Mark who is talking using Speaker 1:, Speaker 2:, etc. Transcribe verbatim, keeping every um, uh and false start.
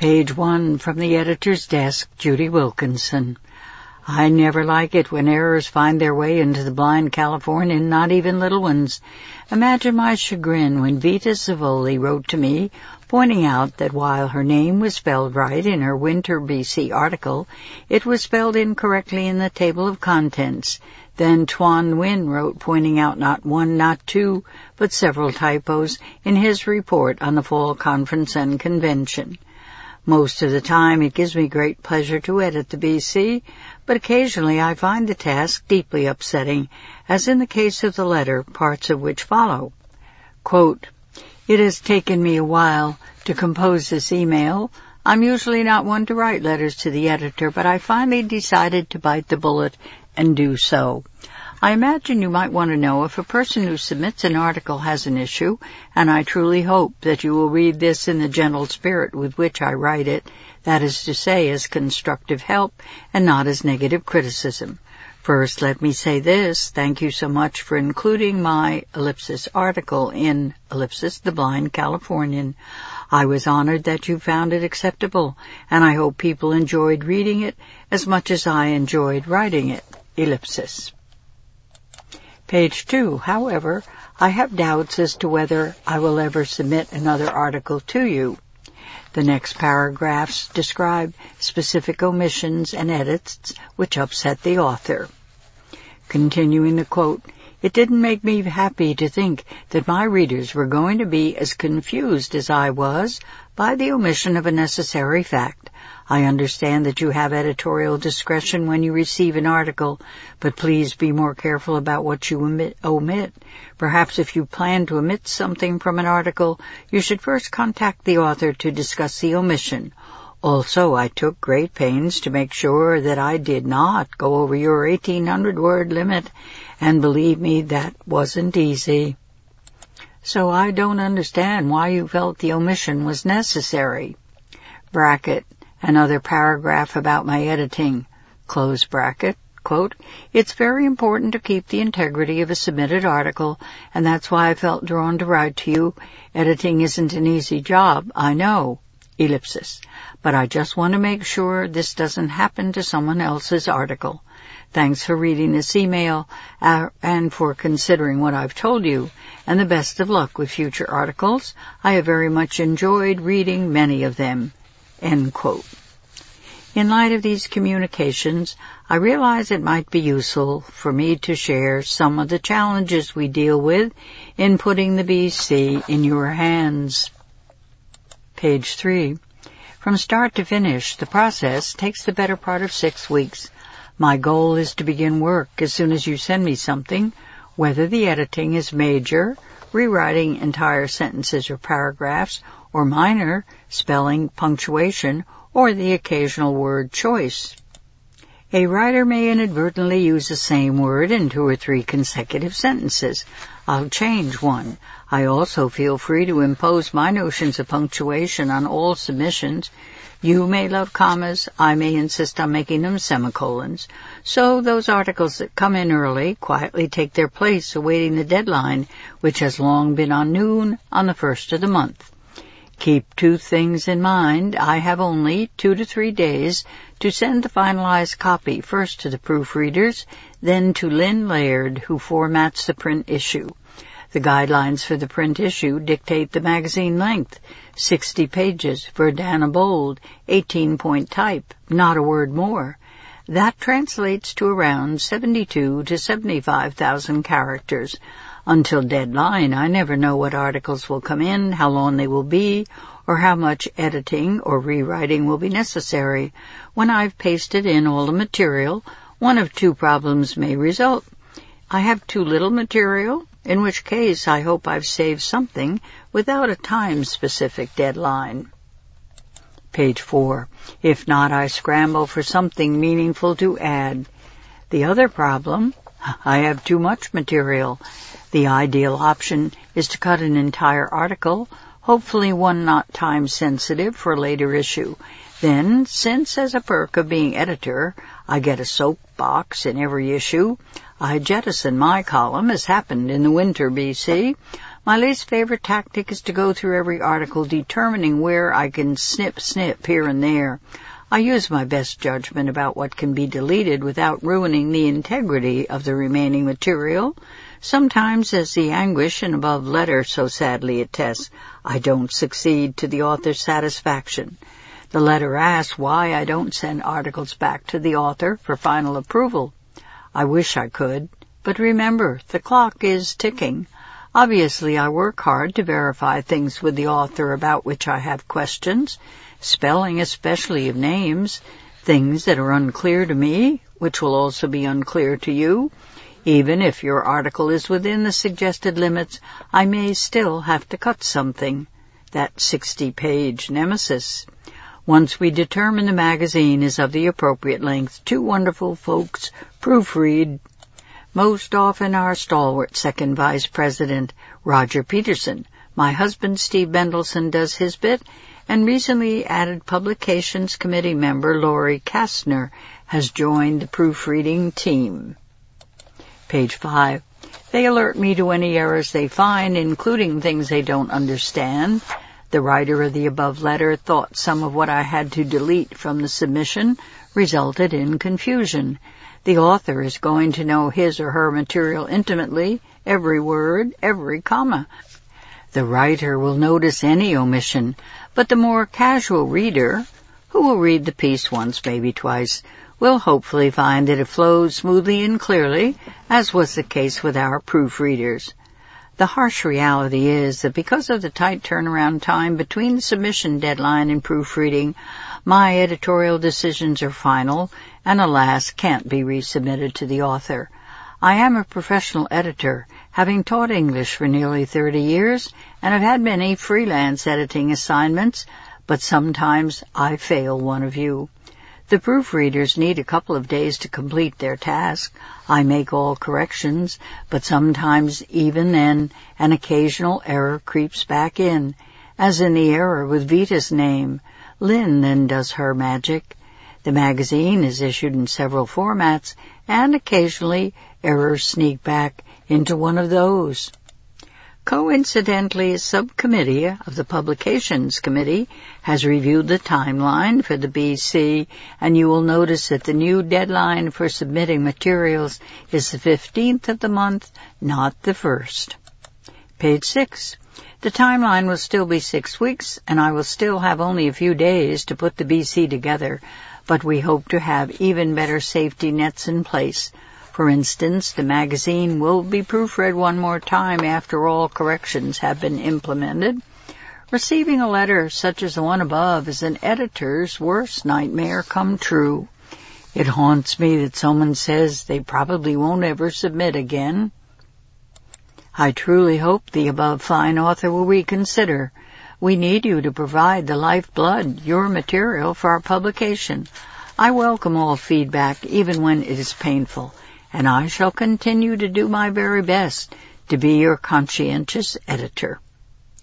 Speaker 1: Page one from the editor's desk, Judy Wilkinson. I never like it when errors find their way into the Blind Californian, not even little ones. Imagine my chagrin when Vita Savoli wrote to me, pointing out that while her name was spelled right in her Winter B C article, it was spelled incorrectly in the table of contents. Then Tuan Nguyen wrote, pointing out not one, not two, but several typos in his report on the Fall Conference and Convention. Most of the time it gives me great pleasure to edit the B C, but occasionally I find the task deeply upsetting, as in the case of the letter, parts of which follow. Quote, "It has taken me a while to compose this email. I'm usually not one to write letters to the editor, but I finally decided to bite the bullet and do so. I imagine you might want to know if a person who submits an article has an issue, and I truly hope that you will read this in the gentle spirit with which I write it, that is to say, as constructive help and not as negative criticism. First, let me say this. Thank you so much for including my ellipsis article in ellipsis the Blind Californian. I was honored that you found it acceptable, and I hope people enjoyed reading it as much as I enjoyed writing it. Ellipsis." Page two. However, I have doubts as to whether I will ever submit another article to you. The next paragraphs describe specific omissions and edits which upset the author. Continuing the quote, "It didn't make me happy to think that my readers were going to be as confused as I was by the omission of a necessary fact. I understand that you have editorial discretion when you receive an article, but please be more careful about what you omit. omit. Perhaps if you plan to omit something from an article, you should first contact the author to discuss the omission. Also, I took great pains to make sure that I did not go over your eighteen hundred word limit, and believe me, that wasn't easy. So I don't understand why you felt the omission was necessary." Bracket. Another paragraph about my editing. Close bracket. Quote, "It's very important to keep the integrity of a submitted article, and that's why I felt drawn to write to you. Editing isn't an easy job, I know. Ellipsis. But I just want to make sure this doesn't happen to someone else's article. Thanks for reading this email uh, and for considering what I've told you, and the best of luck with future articles. I have very much enjoyed reading many of them." End quote. In light of these communications, I realize it might be useful for me to share some of the challenges we deal with in putting the B C in your hands. Page three. From start to finish, the process takes the better part of six weeks. My goal is to begin work as soon as you send me something, whether the editing is major, rewriting entire sentences or paragraphs, or minor, spelling, punctuation, or the occasional word choice. A writer may inadvertently use the same word in two or three consecutive sentences. I'll change one. I also feel free to impose my notions of punctuation on all submissions. You may love commas. I may insist on making them semicolons. So those articles that come in early quietly take their place awaiting the deadline, which has long been on noon on the first of the month. Keep two things in mind. I have only two to three days to send the finalized copy first to the proofreaders, then to Lynn Laird, who formats the print issue. The guidelines for the print issue dictate the magazine length, sixty pages, Verdana bold, eighteen-point type, not a word more. That translates to around seventy-two to seventy-five thousand characters. Until deadline, I never know what articles will come in, how long they will be, or how much editing or rewriting will be necessary. When I've pasted in all the material, one of two problems may result. I have too little material, in which case I hope I've saved something without a time-specific deadline. Page four. If not, I scramble for something meaningful to add. The other problem, I have too much material. The ideal option is to cut an entire article, hopefully one not time-sensitive for a later issue. Then, since as a perk of being editor, I get a soapbox in every issue, I jettison my column, as happened in the Winter B C. My least favorite tactic is to go through every article determining where I can snip snip here and there. I use my best judgment about what can be deleted without ruining the integrity of the remaining material. Sometimes, as the anguish in above letter so sadly attests, I don't succeed to the author's satisfaction. The letter asks why I don't send articles back to the author for final approval. I wish I could, but remember, the clock is ticking. Obviously, I work hard to verify things with the author about which I have questions, spelling especially of names, things that are unclear to me, which will also be unclear to you. Even if your article is within the suggested limits, I may still have to cut something. That sixty-page nemesis. Once we determine the magazine is of the appropriate length, two wonderful folks proofread. Most often our stalwart second vice president, Roger Peterson. My husband, Steve Mendelson, does his bit, and recently added publications committee member Lori Kastner has joined the proofreading team. Page five. They alert me to any errors they find, including things they don't understand. The writer of the above letter thought some of what I had to delete from the submission resulted in confusion. The author is going to know his or her material intimately, every word, every comma. The writer will notice any omission, but the more casual reader, who will read the piece once, maybe twice, will hopefully find that it flows smoothly and clearly, as was the case with our proofreaders. The harsh reality is that because of the tight turnaround time between the submission deadline and proofreading, my editorial decisions are final and, alas, can't be resubmitted to the author. I am a professional editor, having taught English for nearly thirty years, and have had many freelance editing assignments, but sometimes I fail one of you. The proofreaders need a couple of days to complete their task. I make all corrections, but sometimes even then an occasional error creeps back in, as in the error with Vita's name. Lynn then does her magic. The magazine is issued in several formats, and occasionally errors sneak back into one of those. Coincidentally, a subcommittee of the Publications Committee has reviewed the timeline for the B C, and you will notice that the new deadline for submitting materials is the fifteenth of the month, not the first. Page six. The timeline will still be six weeks, and I will still have only a few days to put the B C together, but we hope to have even better safety nets in place. For instance, the magazine will be proofread one more time after all corrections have been implemented. Receiving a letter such as the one above is an editor's worst nightmare come true. It haunts me that someone says they probably won't ever submit again. I truly hope the above fine author will reconsider. We need you to provide the lifeblood, your material, for our publication. I welcome all feedback, even when it is painful, and I shall continue to do my very best to be your conscientious editor.